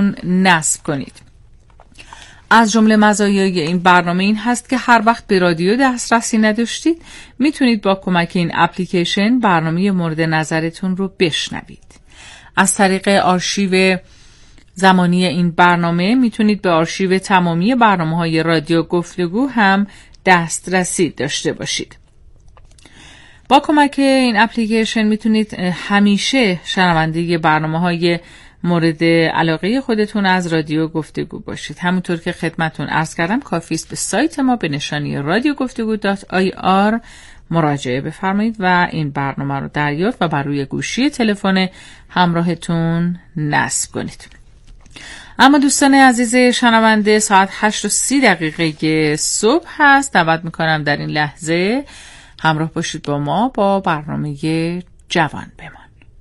خودتون نصب کنید. از جمله مزایای این برنامه این هست که هر وقت به رادیو دسترسی نداشتید میتونید با کمک این اپلیکیشن برنامه مورد نظرتون رو بشنوید. از طریق آرشیو زمانی این برنامه میتونید به آرشیو تمامی برنامه‌های رادیو گفتگو هم دسترسی داشته باشید. با کمک این اپلیکیشن میتونید همیشه شنونده برنامه‌های مورد علاقه خودتون از رادیو گفتگو باشید. همونطور که خدمتون عرض کردم کافی است به سایت ما به نشانی radiogoftego.ir مراجعه بفرمایید و این برنامه رو دریافت و بر روی گوشی تلفن همراهتون نصب کنید. اما دوستان عزیز شنونده، ساعت 8:30 صبح هست. دعوت میکنم در این لحظه همراه باشید با ما با برنامه جوان بمان.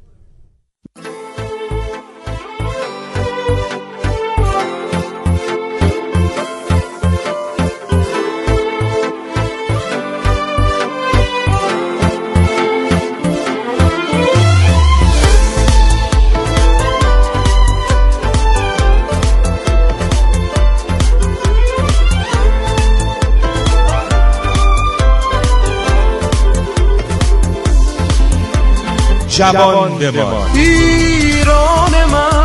جوان بمان. ایران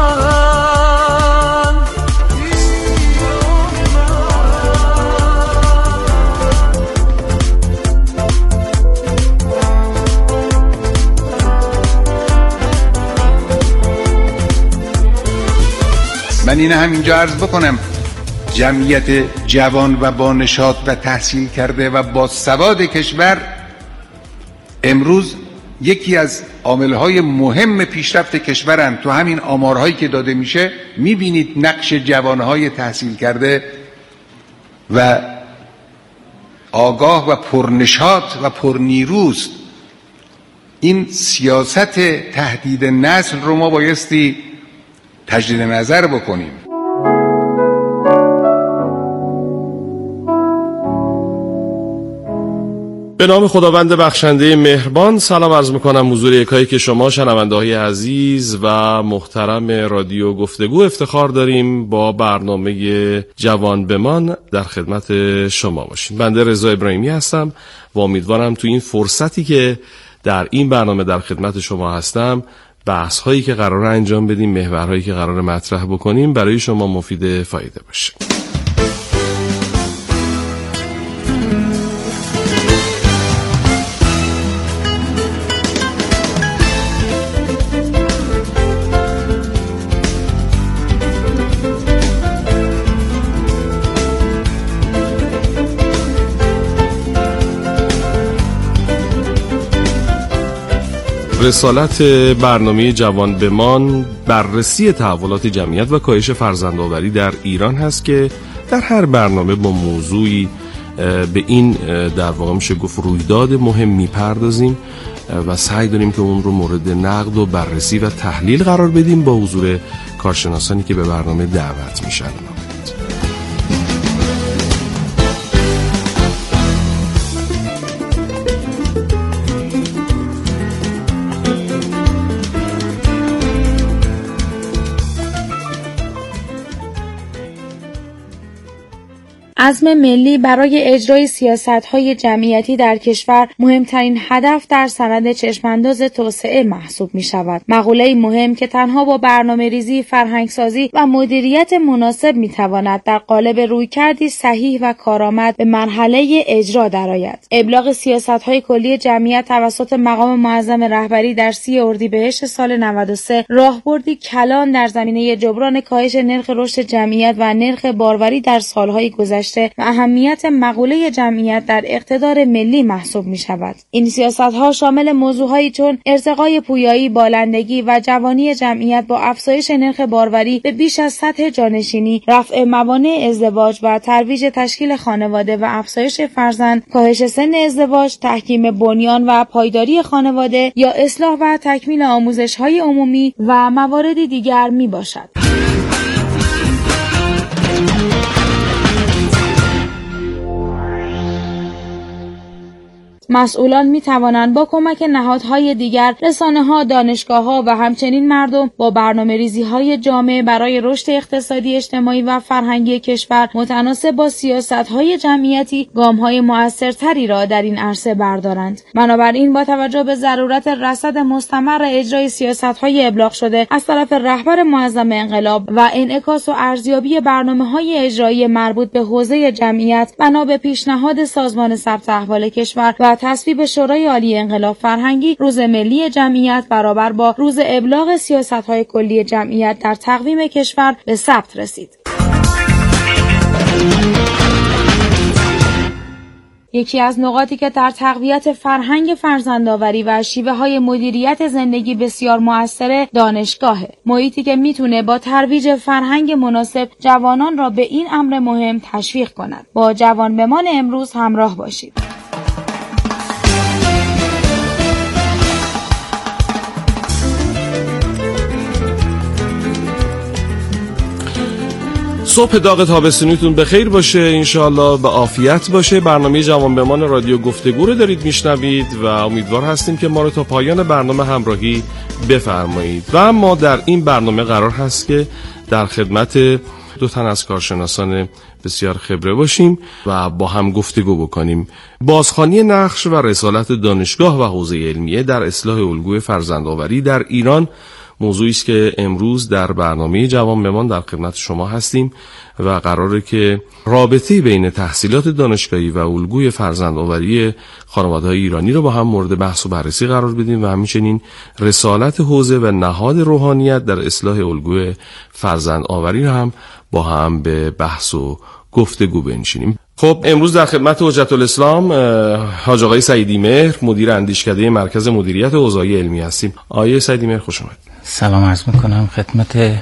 من اینه همینجا عرض بکنم جمعیت جوان و با نشاط و تحصیل کرده و با سواد کشور امروز یکی از عاملهای مهم پیشرفت کشورن. تو همین آمارهایی که داده میشه میبینید نقش جوانهای تحصیل کرده و آگاه و پرنشاط و پرنیروست. این سیاست تهدید نسل رو ما بایستی تجدید نظر بکنیم. به نام خداوند بخشنده مهربان سلام عرض میکنم حضور یکایی که شما شنونده های عزیز و محترم رادیو گفتگو افتخار داریم با برنامه جوان بمان در خدمت شما باشیم. بنده رضا ابراهیمی هستم و امیدوارم تو این فرصتی که در این برنامه در خدمت شما هستم بحث هایی که قرار انجام بدیم، محورهایی که قرار مطرح بکنیم برای شما مفید فایده باشه. رسالت برنامه جوان بمان بررسی تحولات جمعیت و کاهش فرزندآوری در ایران هست که در هر برنامه با موضوعی به این در واقع میشه گفت رویداد مهم میپردازیم و سعی داریم که اون رو مورد نقد و بررسی و تحلیل قرار بدیم با حضور کارشناسانی که به برنامه دعوت میشن. عزم ملی برای اجرای سیاست‌های جمعیتی در کشور مهمترین هدف در سند چشمانداز توسعه محسوب می‌شود. مقوله مهم که تنها با برنامه‌ریزی، فرهنگسازی و مدیریت مناسب می‌تواند در قالب رویکردی صحیح و کارآمد به مرحله اجرا درآید. ابلاغ سیاست‌های کلی جمعیت توسط مقام معظم رهبری در 30 اردیبهشت سال 93 راهبردی کلان در زمینه جبران کاهش نرخ رشد جمعیت و نرخ باروری در سال‌های گذشته و اهمیت مقوله جمعیت در اقتدار ملی محسوب می شود. این سیاست‌ها شامل موضوعهایی چون ارتقای پویایی، بالندگی و جوانی جمعیت با افزایش نرخ باروری به بیش از سطح جانشینی، رفع موانع ازدواج و ترویج تشکیل خانواده و افزایش فرزند، کاهش سن ازدواج، تحکیم بنیان و پایداری خانواده یا اصلاح و تکمیل آموزش‌های عمومی و مواردی دیگر می باشد. مسئولان می توانند با کمک نهادهای دیگر، رسانه‌ها، دانشگاه‌ها و همچنین مردم با برنامه‌ریزی‌های جامع برای رشد اقتصادی، اجتماعی و فرهنگی کشور متناسب با سیاست‌های جمعیتی گام‌های مؤثرتری را در این عرصه بردارند. بنابراین با توجه به ضرورت رصد مستمر اجرای سیاست‌های ابلاغ شده از طرف رهبر معظم انقلاب و انعکاس و ارزیابی برنامه‌های اجرایی مربوط به حوزه جمعیت، بنا به پیشنهاد سازمان ثبت احوال کشور و تصویب شورای عالی انقلاب فرهنگی، روز ملی جمعیت برابر با روز ابلاغ سیاست‌های کلی جمعیت در تقویم کشور به ثبت رسید. یکی از نقاطی که در تقویت فرهنگ فرزندآوری و شیوه‌های مدیریت زندگی بسیار مؤثره، دانشگاهه. محیطی که میتونه با ترویج فرهنگ مناسب جوانان را به این امر مهم تشویق کند. با جوانبمان امروز همراه باشید. صبح داغ تابستونیتون بخیر باشه، انشاءالله به عافیت باشه. برنامه جوانبمان رادیو گفتگو رو دارید میشنوید و امیدوار هستیم که ما رو تا پایان برنامه همراهی بفرمایید. و ما در این برنامه قرار هست که در خدمت دو تن از کارشناسان بسیار خبره باشیم و با هم گفتگو بکنیم. بازخوانی نقش و رسالت دانشگاه و حوزه علمیه در اصلاح الگوی فرزندآوری در ایران موضوعی است که امروز در برنامه جوانبمان در خدمت شما هستیم و قراره که رابطه بین تحصیلات دانشگاهی و الگوی فرزندآوری خانواده‌های ایرانی رو با هم مورد بحث و بررسی قرار بدیم و همچنین رسالت حوزه و نهاد روحانیت در اصلاح الگوی فرزندآوری رو هم با هم به بحث و گفتگو بنشینیم. خب امروز در خدمت حجت الاسلام حاج آقای سعیدی مهر، مدیر اندیشکده مرکز مدیریت حوزه‌های علمی هستیم. آقای سعیدی مهر خوش آمد. سلام عرض میکنم خدمت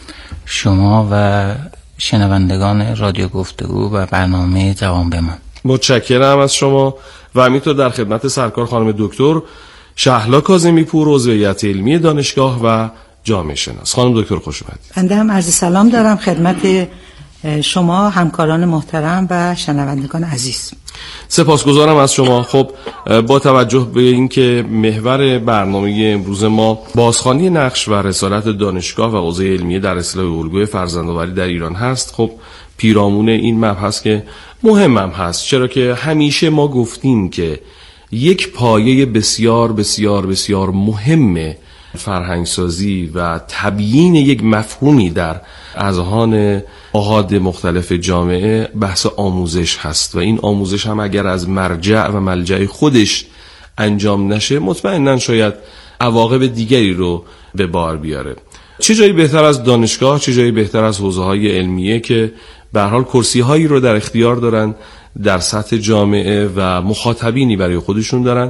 شما و شنوندگان رادیو گفتگو و برنامه جوانبمان. متشکرم از شما و همینطور در خدمت سرکار خانم دکتر شهلا کاظمی پور، عضو هیئت علمی دانشگاه و جامعه شناس. خانم دکتر خوش اومدید. بنده هم عرض سلام دارم خدمت شما همکاران محترم و شنوندگان عزیز. سپاسگزارم از شما. خب با توجه به اینکه محور برنامه امروز ما بازخوانی نقش و رسالت دانشگاه و حوزه علمیه در اصلاح الگوی فرزندآوری در ایران هست، خب پیرامون این مبحث که مهم هم هست، چرا که همیشه ما گفتیم که یک پایه بسیار بسیار بسیار مهم فرهنگسازی و تبیین یک مفهومی در اذهان احاد مختلف جامعه بحث آموزش هست و این آموزش هم اگر از مرجع و ملجع خودش انجام نشه مطمئناً شاید عواقب دیگری رو به بار بیاره. چه جایی بهتر از دانشگاه، چه جایی بهتر از حوزه‌های علمیه که به هر حال کرسی‌هایی رو در اختیار دارن در سطح جامعه و مخاطبینی برای خودشون دارن،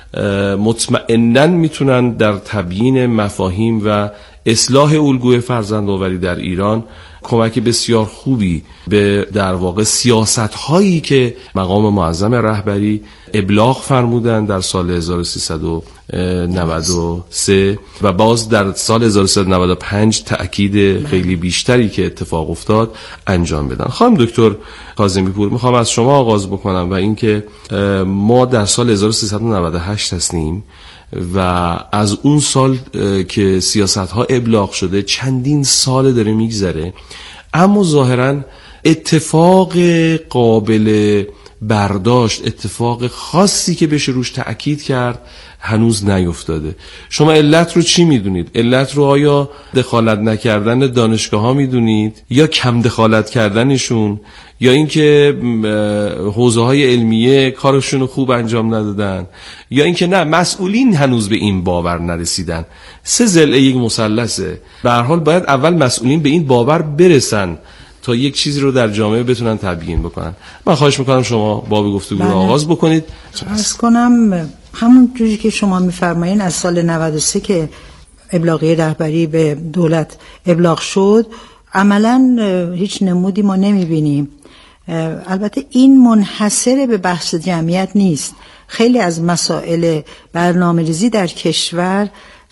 مطمئناً میتونن در تبیین مفاهیم و اصلاح الگوی فرزندآوری در ایران کمک بسیار خوبی به در واقع سیاست‌هایی که مقام معظم رهبری ابلاغ فرمودن در سال 1393 و باز در سال 1395 تأکید خیلی بیشتری که اتفاق افتاد انجام بدن. خانم دکتر کاظمی پور، میخوام از شما آغاز بکنم و اینکه ما در سال 1398 هستیم و از اون سال که سیاست‌ها ابلاغ شده چندین سال داره میگذره، اما ظاهراً اتفاق قابل برداشت، اتفاق خاصی که بشه روش تأکید کرد هنوز نیفتاده. شما علت رو چی میدونید؟ علت رو آیا دخالت نکردن دانشگاه ها میدونید یا کم دخالت کردنشون یا اینکه حوزه های علمیه کارشون رو خوب انجام ندادن یا اینکه نه مسئولین هنوز به این باور نرسیدن؟ سه ضلع یک مثلثه. به هر حال باید اول مسئولین به این باور برسن تا یک چیزی رو در جامعه بتونن تبیین بکنن. من خواهش میکنم شما باب گفتگو رو آغاز بکنید. عرض کنم همون جوری که شما میفرمایین از سال 93 که ابلاغیه رهبری به دولت ابلاغ شد عملاً هیچ نمودی ما نمیبینیم. البته این منحصر به بحث جمعیت نیست. خیلی از مسائل برنامه‌ریزی در کشور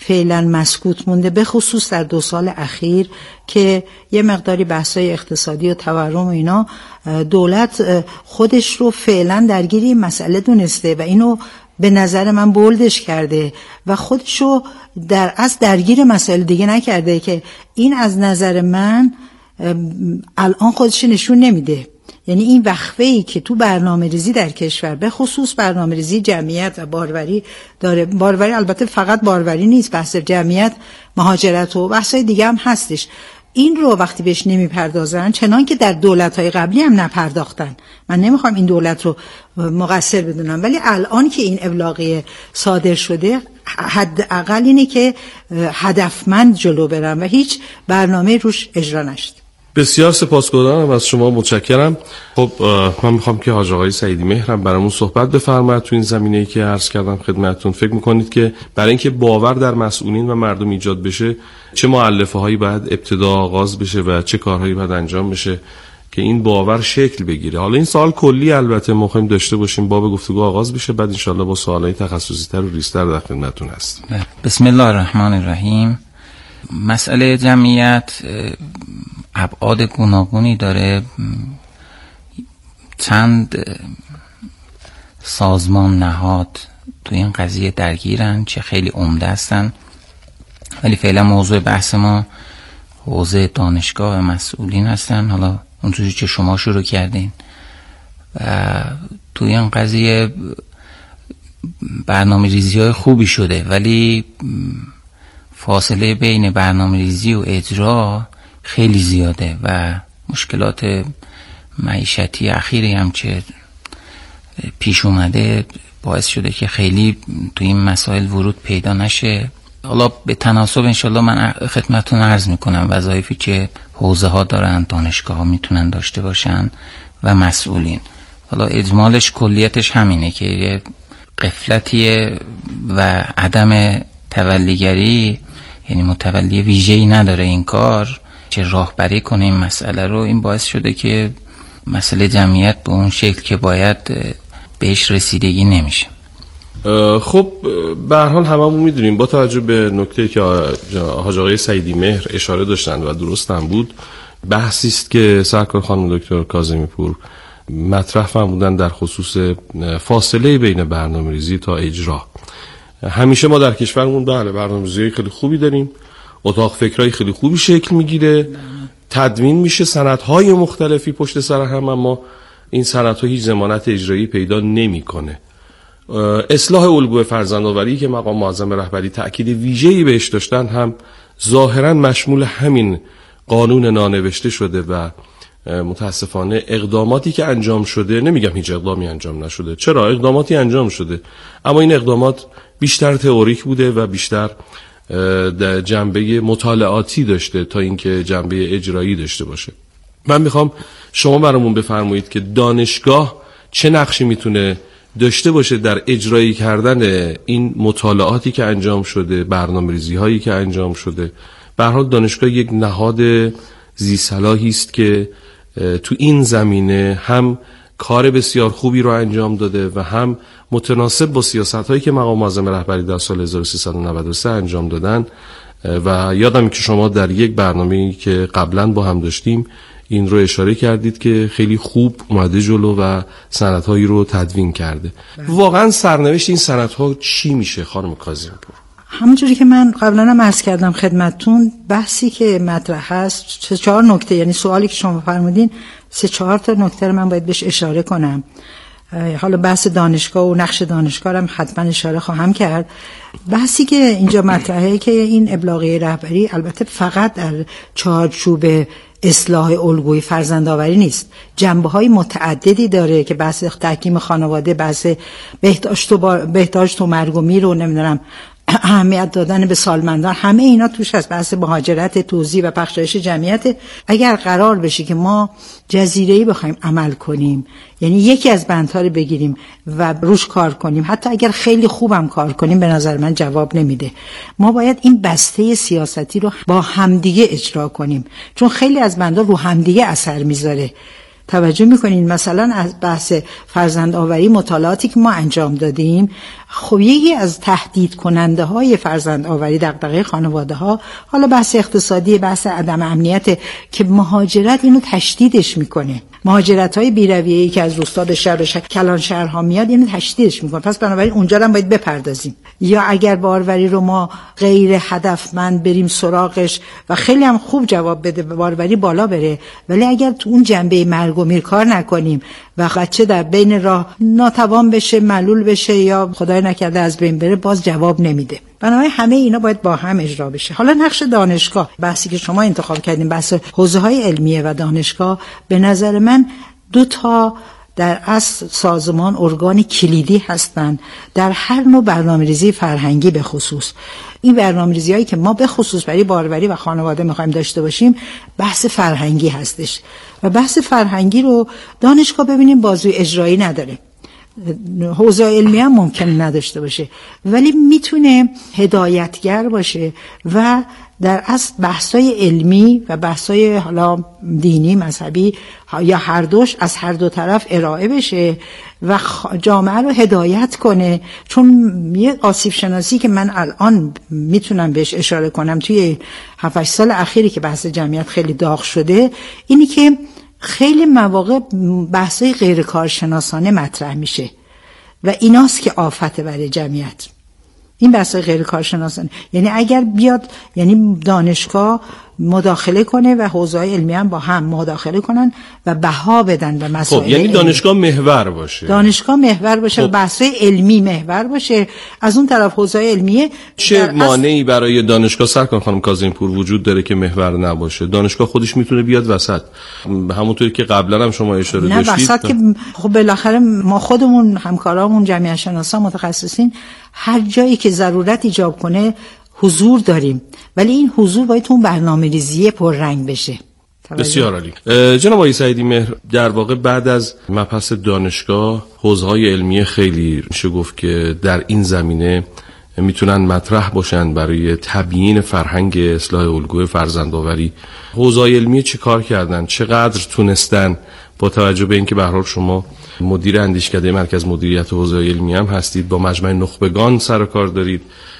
فعلا مسکوت مونده، به خصوص در 2 سال اخیر که یه مقداری بحثای اقتصادی و تورم و اینا، دولت خودش رو فعلا درگیر این مسئله دونسته و اینو به نظر من بولدش کرده و خودش رو از درگیر مسائل دیگه نکرده، که این از نظر من الان خودش نشون نمیده. یعنی این وقفه‌ای که تو برنامه ریزی در کشور، به خصوص برنامه ریزی جمعیت و باروری داره، باروری البته فقط باروری نیست، بحث جمعیت، مهاجرت و بحثای دیگه هم هستش، این رو وقتی بهش نمیپردازن، چنان که در دولت‌های قبلی هم نپرداختن، من نمیخوام این دولت رو مقصر بدونم، ولی الان که این ابلاغیه صادر شده حداقل اینه که هدفمند جلو برن و هیچ برنامه روش اجرا نشد. بسیار سپاسگزارم از شما، متشکرم. خب من میخوام که حاج آقای سعیدی مهر برامون صحبت بفرمایید تو این زمینه‌ای که عرض کردم خدمتتون. فکر میکنید که برای اینکه باور در مسئولین و مردم ایجاد بشه چه مؤلفه‌هایی باید ابتدا آغاز بشه و چه کارهایی باید انجام بشه که این باور شکل بگیره؟ حالا این سوال کلی البته ما می‌خوایم داشته باشیم، باب گفتگو آغاز بشه، بعد ان شاءالله با سوالای تخصصی‌تر و ریزتر در خدمتتون هستیم. بسم الله الرحمن الرحیم. مسئله جمعیت ابعاد گوناگونی داره. چند سازمان نهاد تو این قضیه درگیرن، چه خیلی عمده هستن، ولی فعلا موضوع بحث ما حوزه دانشگاه و مسئولین هستن. حالا اونجوری که شما شروع کردین و تو این قضیه برنامه ریزی های خوبی شده، ولی فاصله بین برنامه ریزی و اجرا خیلی زیاده و مشکلات معیشتی اخیری هم که پیش اومده باعث شده که خیلی تو این مسائل ورود پیدا نشه. حالا به تناسب انشالله من خدمتتون عرض میکنم وظایفی که حوزه ها دارن، دانشگاه ها میتونن داشته باشن و مسئولین. حالا اجمالش کلیتش همینه که یه غفلتیه و عدم تولیگری، یعنی متولی ویژه‌ای نداره این کار که راهبری کنه این مسئله رو. این باعث شده که مسئله جمعیت به اون شکل که باید بهش رسیدگی نمیشه. خب به هر حال هممون میدونیم با توجه به نکته که حاج آقای سعیدی مهر اشاره داشتن و درست هم بود، بحثی است که سرکار خانم دکتر کاظمی پور مطرح فرمودن در خصوص فاصله بین برنامه‌ریزی تا اجرا. همیشه ما در کشورمون بله برنامه‌ریزی خیلی خوبی داریم، اتاق فکرای خیلی خوبی شکل میگیره، تدوین میشه سندهای مختلفی پشت سر هم، اما این سندها هیچ ضمانت اجرایی پیدا نمیکنه. اصلاح الگوی فرزندآوری که مقام معظم رهبری تأکید ویژه‌ای بهش داشتن هم ظاهرا مشمول همین قانون نانوشته شده و متاسفانه اقداماتی که انجام شده، نمیگم هیچ اقدامی انجام نشده، چرا اقداماتی انجام شده، اما این اقدامات بیشتر تئوریک بوده و بیشتر جنبه مطالعاتی داشته تا اینکه جنبه اجرایی داشته باشه. من میخوام شما برامون بفرمایید که دانشگاه چه نقشی میتونه داشته باشه در اجرایی کردن این مطالعاتی که انجام شده، برنامه‌ریزی هایی که انجام شده. به هر حال دانشگاه یک نهاد ذی صلاحی است که تو این زمینه هم کار بسیار خوبی رو انجام داده و هم متناسب با سیاست‌هایی که مقام معظم رهبری در سال 1393 انجام دادن. و یادم که شما در یک برنامه‌ای که قبلا با هم داشتیم این رو اشاره کردید که خیلی خوب اومده جلو و سندهایی رو تدوین کرده. واقعا سرنوشت این سندها چی میشه خانم کاظمی پور؟ همونجوری که من قبلا هم عرض کردم خدمتتون، بحثی که مطرح هست 3-4 نکته، یعنی سوالی که شما فرمودین 3-4 تا نکته رو من باید بهش اشاره کنم. حالا بحث دانشگاه و نقش دانشگاه هم حتما اشاره خواهم کرد. بحثی که اینجا مطرحه که این ابلاغیه رهبری البته فقط در چارچوب اصلاح الگوی فرزندآوری نیست، جنبه‌های متعددی داره که بحث تحکیم خانواده، بحث بهداشت و مرگ و میر و نمیدونم اهمیت دادن به سالمندان، همه اینا توش هست. بحث مهاجرت، توزیع و پخشایش جمعیت. اگر قرار بشه که ما جزیره‌ای بخوایم عمل کنیم، یعنی یکی از بندها رو بگیریم و روش کار کنیم، حتی اگر خیلی خوبم کار کنیم، به نظر من جواب نمیده. ما باید این بسته سیاستی رو با همدیگه اجرا کنیم، چون خیلی از بندها رو همدیگه اثر میذاره. توجه میکنین مثلا از بحث فرزندآوری مطالعاتی که ما انجام دادیم، خب یکی از تهدید کننده های فرزند آوری دغدغه خانواده ها، حالا بحث اقتصادی، بحث عدم امنیت که مهاجرت اینو تشدیدش میکنه. مهاجرت های بی‌رویه‌ای که از روستا شهر و کلان شهرها میاد اینو تشدیدش میکنه. پس بنابراین اونجا هم باید بپردازیم. یا اگر باروری رو ما غیر هدفمند بریم سراغش و خیلی هم خوب جواب بده، باروری بالا بره، ولی اگر تو اون جنبه مرگ و میر کار نکنیم و بچه در بین راه ناتوان بشه، معلول بشه یا خدای نکرده از بین بره، باز جواب نمیده. بنابراین همه اینا باید با هم اجرا بشه. حالا نقش دانشگاه، بحثی که شما انتخاب کردین، بحث حوزه‌های علمیه و دانشگاه، به نظر من 2 تا در اصل سازمان ارگان کلیدی هستند در هر نوع برنامه‌ریزی فرهنگی. به خصوص این برنامه‌ریزی‌هایی که ما به خصوص برای باروری و خانواده می‌خوایم داشته باشیم، بحث فرهنگی هستش و بحث فرهنگی رو دانشگاه ببینیم بازوی اجرایی نداره، حوزه علمی هم ممکن نداشته باشه، ولی میتونه هدایتگر باشه و در اصل بحثای علمی و بحثای حالا دینی، مذهبی یا هر دوش از هر دو طرف ارائه بشه و جامعه رو هدایت کنه. چون یه آسیب شناسی که من الان میتونم بهش اشاره کنم توی 7-8 سال اخیری که بحث جمعیت خیلی داغ شده، اینی که خیلی مواقع بحثای غیر کارشناسانه مطرح میشه و ایناست که آفته برای جمعیت. این بحثای غیر کارشناسانه، یعنی اگر بیاد، یعنی دانشگاه مداخله کنه و حوزه‌های علمی هم با هم مداخله کنن و بها بدن به مسائل. خب یعنی دانشگاه محور باشه. دانشگاه محور باشه و بحث‌های علمی محور باشه. از اون طرف حوزه‌های علمیه چه مانعی برای دانشگاه سرکار خانم کاظمی‌پور وجود داره که محور نباشه؟ دانشگاه خودش میتونه بیاد وسط، همونطوری که قبلا هم شما اشاره داشتید. نه وسط که خب بالاخره ما خودمون، همکارامون، جمعیت شناسا، متخصصین، هر جایی که ضرورت ایجاب کنه حضور داریم، ولی این حضور باید اون برنامه‌ریزی پررنگ بشه. بسیار عالی. جناب آقای سعیدی مهر، در واقع بعد از مبحث دانشگاه، حوزه‌های علمی خیلی میشه گفت که در این زمینه میتونن مطرح باشن برای تبیین فرهنگ اصلاح الگوی فرزندآوری. حوزه‌های علمی چه کار کردن؟ چقدر تونستن با توجه به اینکه به هر حال شما مدیر اندیشکده مرکز مدیریت حوزه علمی هم هستید، با مجمع نخبگان سر و کار دارید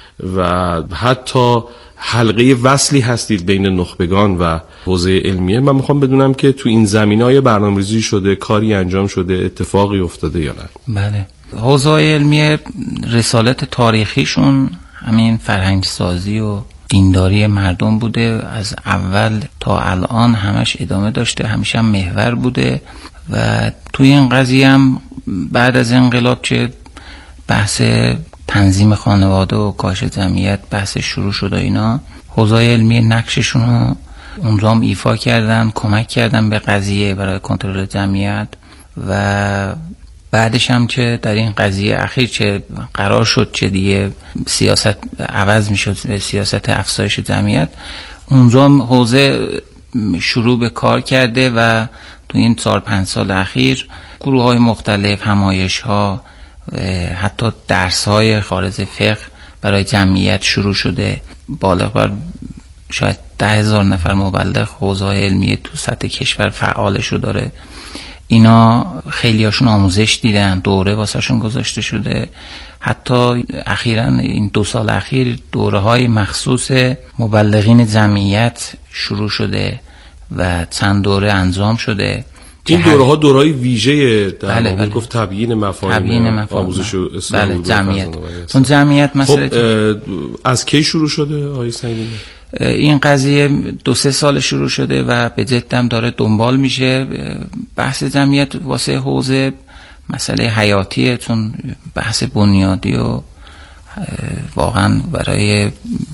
و حتی حلقه وصلی هستید بین نخبگان و حوزه علمیه، من میخوام بدونم که تو این زمینه‌های برنامه‌ریزی شده، کاری انجام شده، اتفاقی افتاده یا نه؟ بله، حوزه علمیه رسالت تاریخیشون همین فرهنگ سازی و دینداری مردم بوده، از اول تا الان همش ادامه داشته، همیشه هم محور بوده و توی این قضیه هم بعد از انقلاب چه بحث تنظیم خانواده و کاهش جمعیت بحث شروع شد و اینا، حوزه علمی نقششون رو اونجا هم ایفا کردن، کمک کردن به قضیه برای کنترل جمعیت و بعدش هم که در این قضیه اخیر چه قرار شد چه دیگه سیاست عوض می شد، سیاست افزایش جمعیت، اونجا هم حوزه شروع به کار کرده و تو این 4-5 سال اخیر گروه های مختلف، همایش ها، حتی درس های خارج فقه برای جمعیت شروع شده. بالغ بر شاید 10,000 نفر مبلغ حوزه علمی تو سطح کشور فعالشو داره. اینا خیلی هاشون آموزش دیدن، دوره واسهشون گذاشته شده. حتی اخیراً این 2 سال اخیر دوره های مخصوص مبلغین جمعیت شروع شده و چند دوره انجام شده. این دوره ها دورهای ویژه در واقع گفت تبیین مفاهیم آموزش و اصلاح الگوی جمعیت. چون جمعیت مسئله از کی شروع شده آقای سعیدی؟ این قضیه 2-3 سال شروع شده و به جدم داره دنبال میشه. بحث جمعیت واسه حوزه مسئله حیاتیه، چون بحث بنیادی و واقعا برای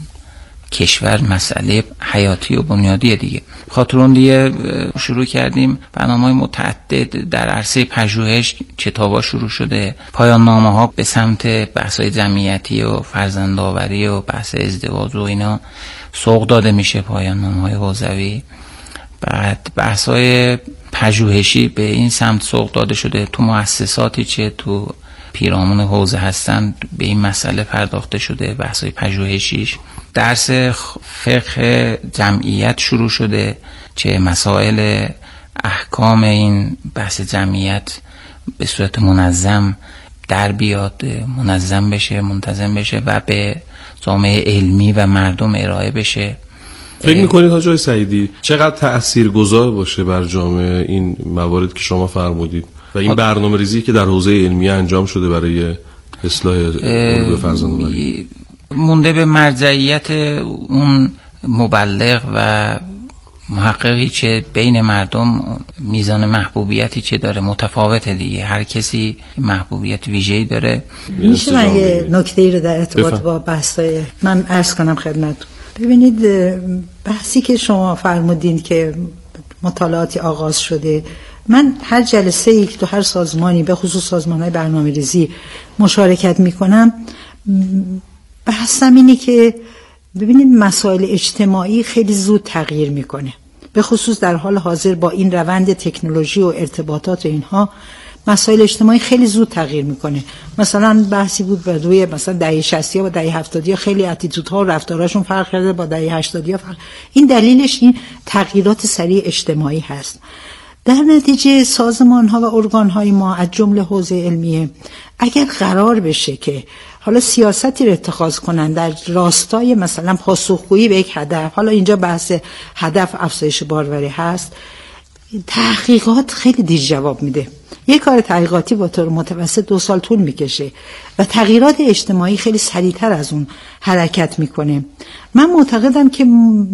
کشور مسئله حیاتی و بنیادی دیگه. خاطرون دیگه شروع کردیم برنامه‌های متعدد در عرصه پژوهش، کتابا شروع شده، پایان نامه‌ها به سمت بحث‌های جمعیتی و فرزندآوری و بحث ازدواج و اینا سوق داده میشه، پایان نامه‌های حوزوی. بعد بحث‌های پژوهشی به این سمت سوق داده شده، تو مؤسساتی چه تو پیرامون حوزه هستن به این مسئله پرداخته شده، بحث‌های پژوهشیش. درس فقه جمعیت شروع شده، چه مسائل احکام این بحث جمعیت به صورت منظم در بیاد، منظم بشه، منتظم بشه و به جامعه علمی و مردم ارائه بشه. فکر میکنید حاج سعیدی چقدر تاثیرگذار باشه بر جامعه این موارد که شما فرمودید و این برنامه‌ریزی که در حوزه علمی انجام شده برای اصلاح علوم فرزندآوری؟ مونده به مرجعیت اون مبلغ و محققی چه بین مردم میزان محبوبیتی چه داره متفاوته دیگه، هر کسی محبوبیت ویژه‌ای داره. میشه من یه نکته‌ای رو در ارتباط با بحث‌های من عرض کنم خدمت؟ ببینید بحثی که شما فرمودین که مطالعاتی آغاز شده، من هر جلسه‌ای که تو هر سازمانی به خصوص سازمان‌های برنامه‌ریزی مشارکت می‌کنم، بحثم اینه که ببینید مسائل اجتماعی خیلی زود تغییر میکنه، به خصوص در حال حاضر با این روند تکنولوژی و ارتباطات و اینها مسائل اجتماعی خیلی زود تغییر میکنه. مثلا بحثی بود به روی مثلا دهه 60 با دهه 70 خیلی اتیتودها و رفتاراشون فرق کرده، با دهه 80 فرق. این دلیلش این تغییرات سریع اجتماعی هست. در نتیجه سازمان‌ها و ارگان‌های ما از جمله حوزه علمیه اگر قرار بشه که حالا سیاستی رو اتخاذ کنن در راستای مثلا پاسخگویی به یک هدف، حالا اینجا بحث هدف افزایش باروری هست، تحقیقات خیلی دیر جواب میده. یک کار تحقیقاتی با طور متوسط 2 سال طول میکشه و تغییرات اجتماعی خیلی سریعتر از اون حرکت میکنه. من معتقدم که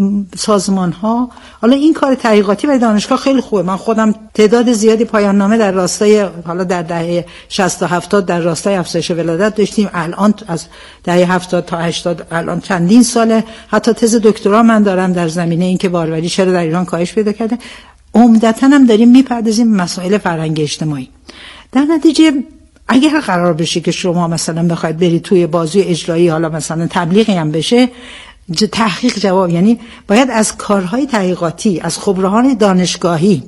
سازمان ها، حالا این کار تحقیقاتی برای دانشگاه خیلی خوبه، من خودم تعداد زیادی پایان نامه در راستای حالا در دهه 60 تا 70 در راستای افزایش ولادت داشتیم، الان از دهه 70 تا 80 الان چندین ساله حتی تز دکترا من دارم در زمینه این که باروری چرا در ایران کاهش پیدا کرده. عمدتاً هم داریم میپردازیم مسائل فرهنگ اجتماعی. در نتیجه اگر قرار بشه که شما مثلا بخواید برید توی بازوی اجرایی، حالا مثلا تبلیغی هم بشه، تحقیق جواب، یعنی باید از کارهای تحقیقاتی از خبرهان دانشگاهی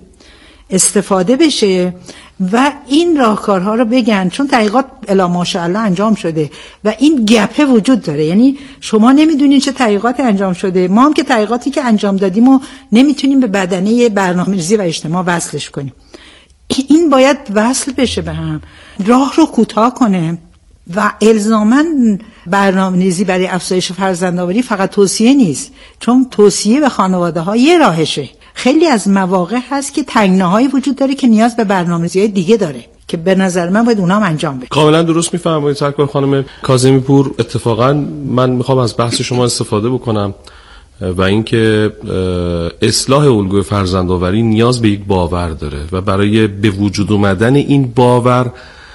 استفاده بشه و این راهکارها رو بگن، چون تحقیقات الا ماشاءالله انجام شده و این گپه وجود داره. یعنی شما نمیدونین چه تحقیقاتی انجام شده، ما هم که تحقیقاتی که انجام دادیم و نمیتونیم به بدنه برنامه‌ریزی و اجتماع وصلش کنیم. این باید وصل بشه به هم، راه رو کوتاه کنه و الزاماً برنامه‌ریزی برای افزایش فرزندآوری فقط توصیه نیست، چون توصیه به خانواده‌ها یه راهشه. خیلی از مواقع هست که تنگناهایی وجود داره که نیاز به برنامه‌ریزی دیگه داره که به نظر من باید اونها انجام بشه. کاملا درست می‌فرمایید سرکار خانم کاظمی پور. اتفاقا من میخوام از بحث شما استفاده بکنم و اینکه اصلاح الگوی فرزندآوری نیاز به یک باور داره و برای به وجود اومدن این باور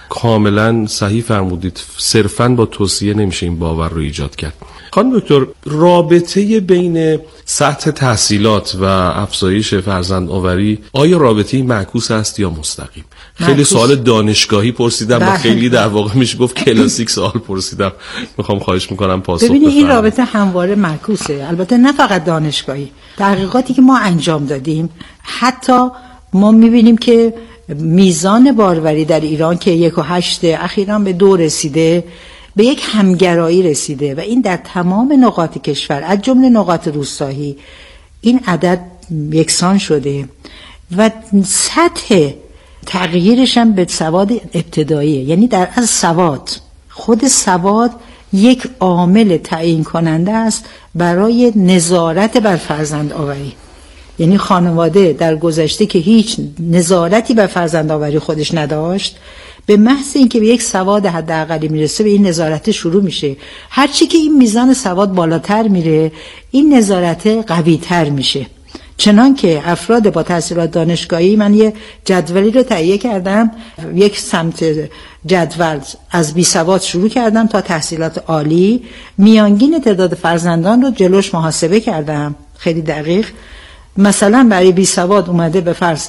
کاملا صحیح فرمودید، صرفاً با توصیه نمیشه این باور رو ایجاد کرد. خانم دکتر، رابطه بین سطح تحصیلات و افزایش فرزندآوری آیا رابطه‌ای معکوس است یا مستقیم؟ خیلی سوال دانشگاهی پرسیدم و خیلی در واقع میشه گفت کلاسیک سوال پرسیدم. میخوام خواهش میکنم پاسخ ببینید این رابطه همواره معکوسه، البته نه فقط دانشگاهی. تحقیقاتی که ما انجام دادیم حتی ما میبینیم که میزان باروری در ایران که 1.8 اخیراً به 2 رسیده، به یک همگرایی رسیده و این در تمام نقاط کشور از جمله نقاط روستایی این عدد یکسان شده و سطح تغییرش هم به سواد ابتداییه. یعنی در از سواد، خود سواد یک عامل تعیین کننده است برای نظارت بر فرزندآوری. یعنی خانواده در گذشته که هیچ نظارتی بر فرزندآوری خودش نداشت، به محض اینکه به یک سواد حداقلی میرسه به این نظارت شروع میشه. هرچی که این میزان سواد بالاتر میره این نظارت قوی‌تر میشه. چنان که افراد با تحصیلات دانشگاهی، من یه جدولی رو تهیه کردم، یک سمت جدول از بی سواد شروع کردم تا تحصیلات عالی، میانگین تعداد فرزندان رو جلوش محاسبه کردم خیلی دقیق. مثلا برای بی سواد اومده به فرض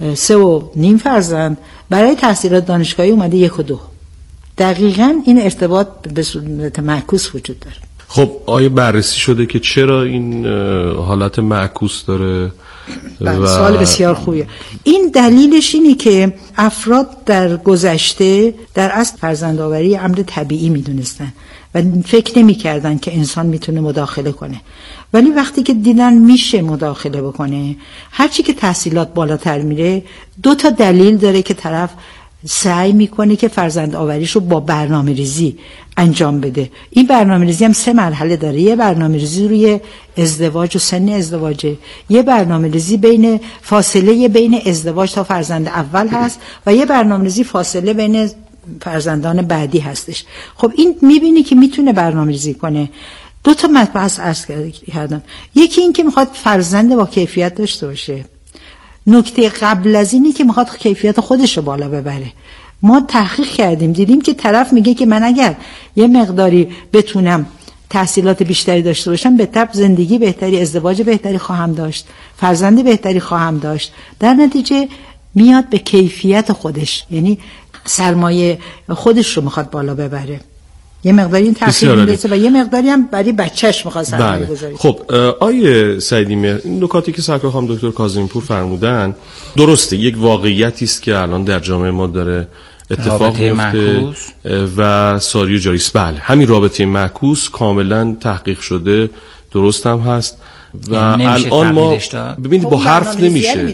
3.5 فرزند، برای تحصیلات دانشگاهی اومده 1.2. دقیقاً این ارتباط به صورت معکوس وجود داره. خب آیا بررسی شده که چرا این حالت معکوس داره؟ سوال بسیار خوبیه. این دلیلش اینه که افراد در گذشته در اصل فرزندآوری امر طبیعی میدونستن و فکر نمی‌کردن که انسان میتونه مداخله کنه، ولی وقتی که دیدن میشه مداخله بکنه، هرچی که تحصیلات بالاتر میره 2 تا دلیل داره که طرف سعی میکنه که فرزند آوریش رو با برنامه ریزی انجام بده. این برنامه ریزی هم 3 مرحله داره. یه برنامه ریزی روی ازدواج و سن ازدواجه، یه برنامه ریزی بین فاصله بین ازدواج تا فرزند اول هست و یه برنامه ریزی فاصله بین فرزندان بعدی هستش. خب این میبینی که میتونه برنامه ریزی کنه. 2 تا مبحث عرض کردم. یکی این که میخواد فرزند با کیفیت داشته باشه. نکته قبل از اینی که میخواد کیفیت خودش رو بالا ببره. ما تحقیق کردیم دیدیم که طرف میگه که من اگر یه مقداری بتونم تحصیلات بیشتری داشته باشم به طب زندگی بهتری، ازدواج بهتری خواهم داشت، فرزند بهتری خواهم داشت. در نتیجه میاد به کیفیت خودش، یعنی سرمایه خودش رو میخواد بالا ببره. یه مقداری این تحصیل میرسه و یه مقداری هم برای بچهش میخواد سرمایه گذاری. خب آیه سعیدی مهر، این نکاتی که سرکار خانم دکتر کاظمی پور فرمودن درسته، یک واقعیتی است که الان در جامعه ما داره اتفاق میفته و ساری و جاری است. بله، همین رابطه معکوس کاملا تحقیق شده، درست هم هست و الان ما ببینید با حرف نمیشه،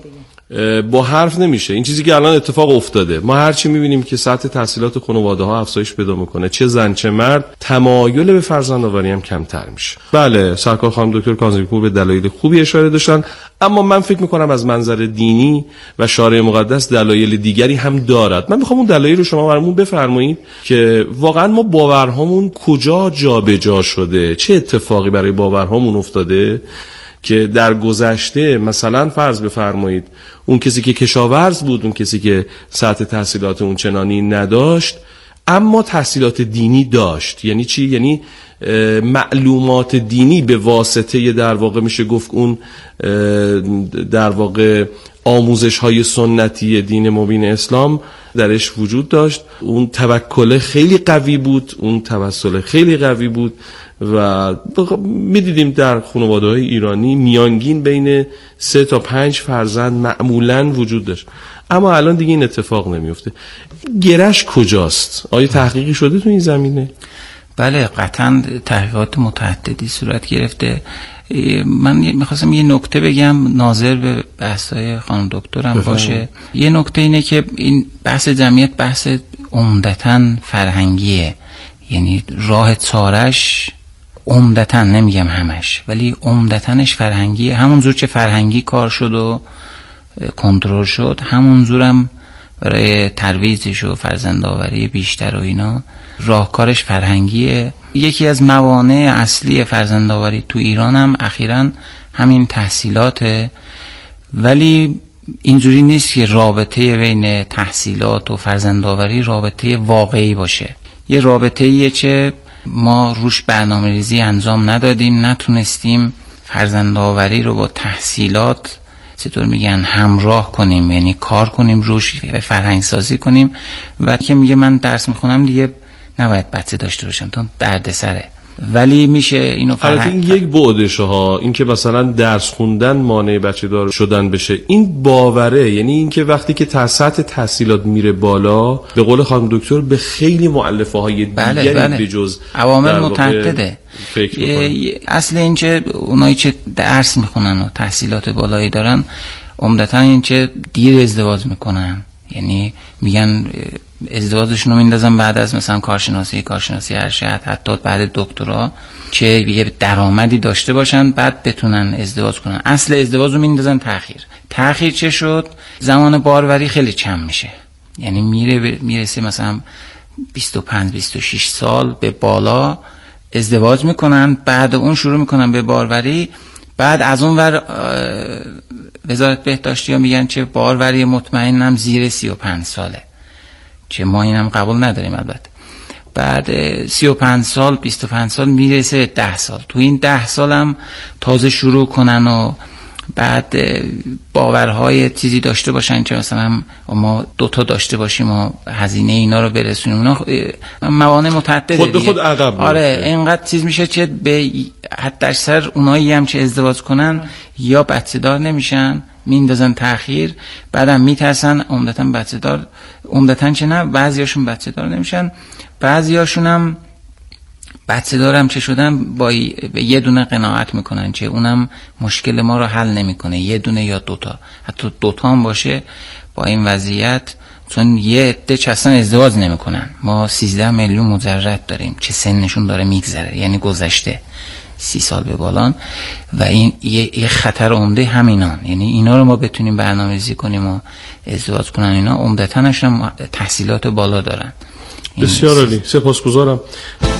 با حرف نمیشه. این چیزی که الان اتفاق افتاده، ما هرچی میبینیم که سطح تحصیلات خانواده ها افزایش پیدا میکنه، چه زن چه مرد، تمایل به فرزندآوری هم کمتر میشه. بله، سرکار خانم دکتر کاظمی پور به دلایل خوبی اشاره داشتن، اما من فکر میکنم از منظر دینی و شارع مقدس دلایل دیگری هم دارد. من میخوام اون دلایل رو شما برامون بفرمایید که واقعا ما باورهامون کجا جابجا شده، چه اتفاقی برای باورهامون افتاده که در گذشته مثلا فرض بفرمایید اون کسی که کشاورز بود، اون کسی که سطح تحصیلات اون چنانی نداشت اما تحصیلات دینی داشت. یعنی چی؟ یعنی معلومات دینی به واسطه در واقع میشه گفت اون در واقع آموزش های سنتی دین مبین اسلام درش وجود داشت. اون توکل خیلی قوی بود، اون توسل خیلی قوی بود و میدیدیم در خانواده‌های ایرانی میانگین بین 3 تا 5 فرزند معمولاً وجود داشت. اما الان دیگه این اتفاق نمیفته. گرش کجاست؟ آیا تحقیقی شده تو این زمینه؟ بله، قطعاً تحقیقات متعددی صورت گرفته. من میخواستم یه نکته بگم ناظر به بحث‌های خانم دکترم باشه. یه نکته اینه که این بحث جمعیت بحث عمدتاً فرهنگیه، یعنی راه چارش عمدتاً، نمیگم همش، ولی عمدتاًش فرهنگیه. همونجور که فرهنگی کار شد و کنترل شد، همونجورم برای ترویجش و فرزندآوری بیشتر و اینا راهکارش فرهنگیه. یکی از موانع اصلی فرزندآوری تو ایران هم اخیراً همین تحصیلاته، ولی اینجوری نیست که رابطه بین تحصیلات و فرزندآوری رابطه واقعی باشه. یه رابطه‌ایه که ما روش برنامه‌ریزی انجام ندادیم، نتونستیم فرزندآوری رو با تحصیلات چطور میگن همراه کنیم، یعنی کار کنیم روش، فرهنگ سازی کنیم. و که میگه من درس میخونم دیگه نباید بچه داشته باشم تا دردسره، ولی میشه اینو این یک بعدشه ها، این که مثلا درس خوندن مانع بچه دار شدن بشه، این باوره. یعنی این که وقتی که سطح تحصیلات میره بالا، به قول خانم دکتر به خیلی مؤلفه های دیگری به جز عوامل متعدده. اصل این که اونایی که درس میخونن و تحصیلات بالایی دارن عمدتاً این که دیر ازدواج میکنن، یعنی میگن ازدواجشون رو میندازن بعد از مثلا کارشناسی ارشد، حتی بعد دکترا، که یه درآمدی داشته باشن بعد بتونن ازدواج کنن. اصل ازدواج رو میندازن تأخیر چه شد؟ زمان باروری خیلی کم میشه، یعنی میرسه مثلا 25-26 سال به بالا ازدواج میکنن، بعد اون شروع میکنن به باروری. بعد از اون ور وزارت بهداشتی ها میگن چه باروری مطمئنم زیر 35 ساله، چه ما اینم قبول نداریم البته. بعد 35 سال 25 سال میرسه 10 سال. تو این 10 سال هم تازه شروع کنن و بعد باورهای چیزی داشته باشن که مثلا ما 2 تا داشته باشیم و هزینه اینا رو برسونیم. اونا موانع متعدده خود به خود عقب. آره، اینقدر چیز میشه که به حد اکثر اونایی هم که ازدواج کنن یا بچه دار نمیشن، میندازن تأخیر، بعدم میترسن عمدتاً بچه دار، عمدتاً چه نه، بعضیاشون بچه دار نمیشن، بعضیاشون هم بچه دارم چه شدن با یه دونه قناعت میکنن که اونم مشکل ما رو حل نمیکنه، یه دونه یا 2 تا، حتی 2 تا هم باشه با این وضعیت چون یه عده اصلا ازدواج نمیکنن. ما 13 میلیون مجرد داریم که سنشون داره میگذره، یعنی گذشته 30 سال به بالان، و این یه خطر عمده همینان. یعنی اینا رو ما بتونیم برنامه‌ریزی کنیم و ازدواج کنن. اینا عمدتاً تحصیلات بالا دارن. بسیار عالی، سپاسگزارم.